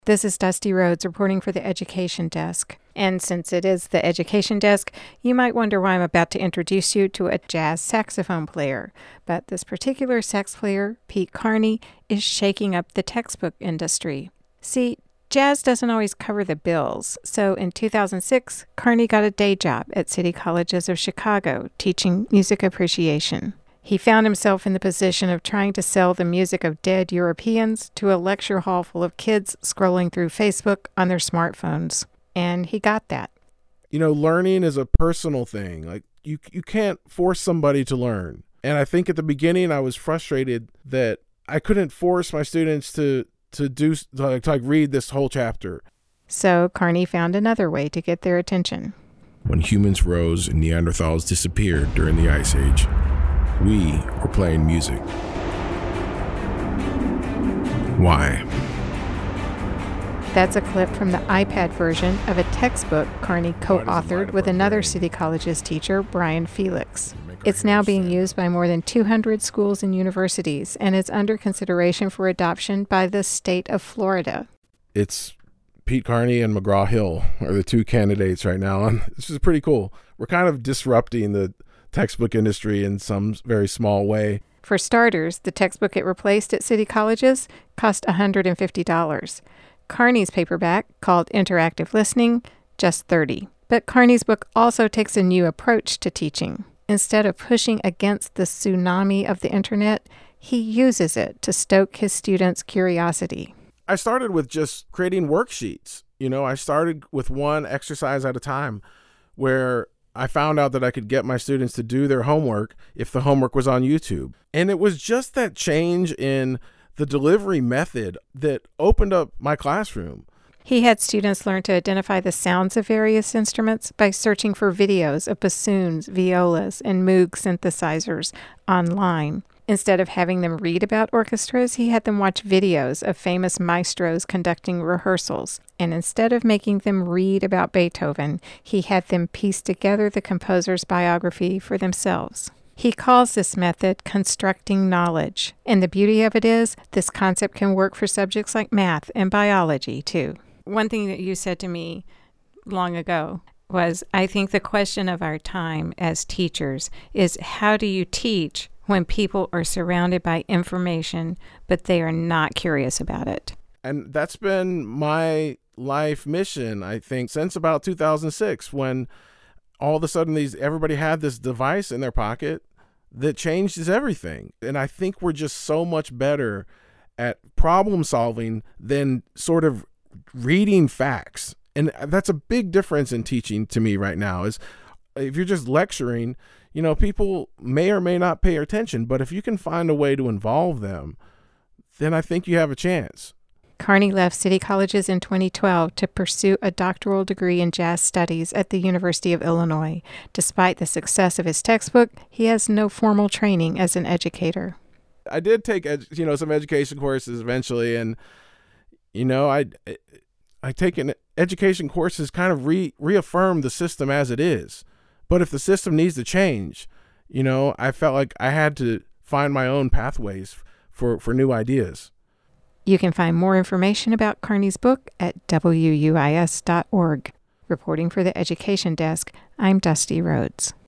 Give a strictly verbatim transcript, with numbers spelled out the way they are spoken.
This is Dusty Rhodes reporting for the Education Desk. And since it is the Education Desk, you might wonder why I'm about to introduce you to a jazz saxophone player. But this particular sax player, Pete Carney, is shaking up the textbook industry. See, jazz doesn't always cover the bills. So in two thousand six, Carney got a day job at City Colleges of Chicago teaching music appreciation. He found himself in the position of trying to sell the music of dead Europeans to a lecture hall full of kids scrolling through Facebook on their smartphones. And he got that. You know, learning is a personal thing. Like, you you can't force somebody to learn. And I think at the beginning I was frustrated that I couldn't force my students to to do to like, to like read this whole chapter. So Carney found another way to get their attention. When humans rose and Neanderthals disappeared during the Ice Age, we were playing music. Why? That's a clip from the iPad version of a textbook Carney co-authored with another City Colleges teacher, Brian Felix. It's now being used by more than two hundred schools and universities, and it's under consideration for adoption by the state of Florida. It's Pete Carney and McGraw-Hill are the two candidates right now, and this is pretty cool. We're kind of disrupting the textbook industry in some very small way. For starters, the textbook it replaced at City Colleges cost one hundred fifty dollars. Carney's paperback, called Interactive Listening, just thirty dollars. But Carney's book also takes a new approach to teaching. Instead of pushing against the tsunami of the internet, he uses it to stoke his students' curiosity. I started with just creating worksheets. You know, I started with one exercise at a time where I found out that I could get my students to do their homework if the homework was on YouTube. And it was just that change in the delivery method that opened up my classroom. He had students learn to identify the sounds of various instruments by searching for videos of bassoons, violas, and Moog synthesizers online. Instead of having them read about orchestras, he had them watch videos of famous maestros conducting rehearsals. And instead of making them read about Beethoven, he had them piece together the composer's biography for themselves. He calls this method constructing knowledge. And the beauty of it is, this concept can work for subjects like math and biology, too. One thing that you said to me long ago was, I think the question of our time as teachers is, how do you teach when people are surrounded by information, but they are not curious about it? And that's been my life mission, I think, since about two thousand six, when all of a sudden these everybody had this device in their pocket that changes everything. And I think we're just so much better at problem solving than sort of reading facts. And that's a big difference in teaching to me right now, is if you're just lecturing, you know, people may or may not pay attention, but if you can find a way to involve them, then I think you have a chance. Carney left City Colleges in twenty twelve to pursue a doctoral degree in jazz studies at the University of Illinois. Despite the success of his textbook, he has no formal training as an educator. I did take, you know, some education courses eventually, and, you know, I I taken education courses kind of re, reaffirm the system as it is. But if the system needs to change, you know, I felt like I had to find my own pathways for, for new ideas. You can find more information about Carney's book at W U I S dot org. Reporting for the Education Desk, I'm Dusty Rhodes.